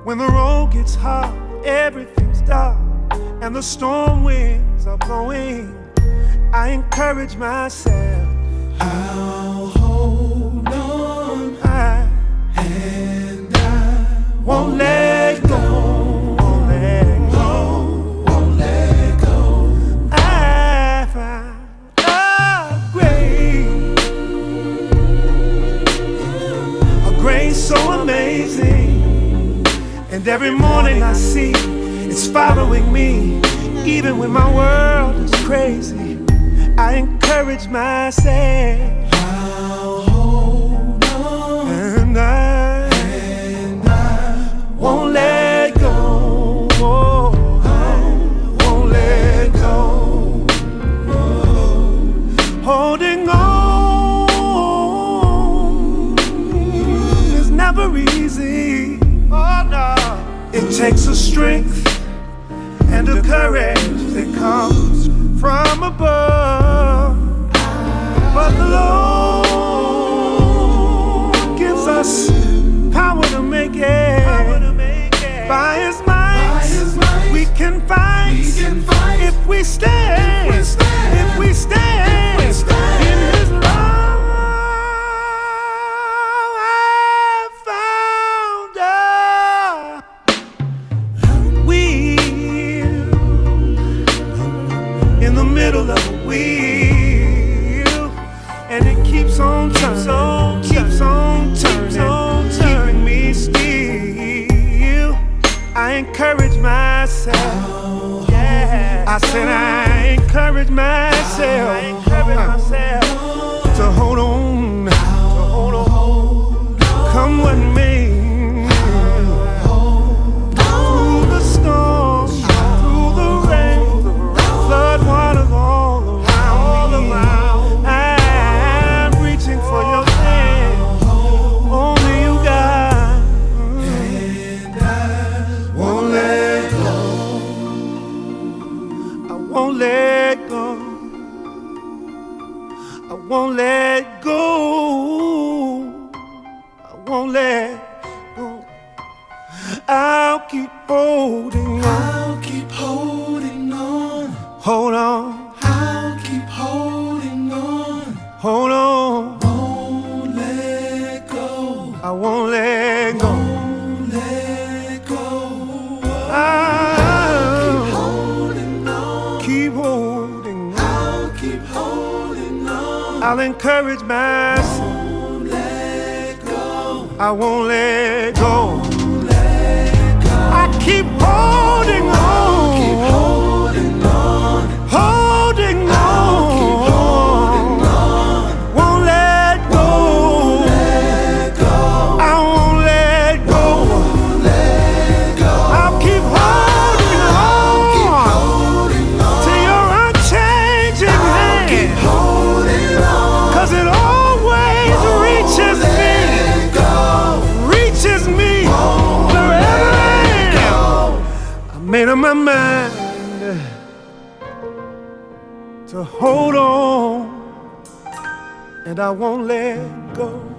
When the road gets hard, everything's dark, and the storm winds are blowing, I encourage myself, I'll hold on, and I won't let go, won't let go, won't let go. I found a grace so amazing, and every morning I see it's following me, even when my world is crazy. I encourage myself, I'll hold on, and I won't let go, won't let go. Holding on is never easy. Oh no, it takes a strength and a courage that comes from above. But the Lord gives us power to make it. By His might, we can fight if we stand. If we stand in His love. I found a wheel in the middle of a wheel, and it keeps on turning, keeps on turning, keeping me still. I encourage myself, yeah. I said I encourage myself, to hold on, come what may. Through the storm, through the rain, flood waters all around me. I'm reaching for your hand, only you got. And I won't let go, I won't let go, I won't let go, I won't let go. I'll keep holding on, I'll keep holding on, hold on, I'll keep holding on, hold on. won't let go, I won't let go. won't let go. I'll Holding on, keep holding on. I'll keep holding on, I'll encourage myself. won't let go, I won't let go. won't let go. I keep holding on, Keep holding on, holding on. holding on, Won't let go. let go, I won't let go. won't let go. I'll keep holding Keep on holding on, to your unchanging keep hand, holding on, 'cause it always reaches me, let go, reaches me wherever I am. I made up my mind to hold on, and I won't let go.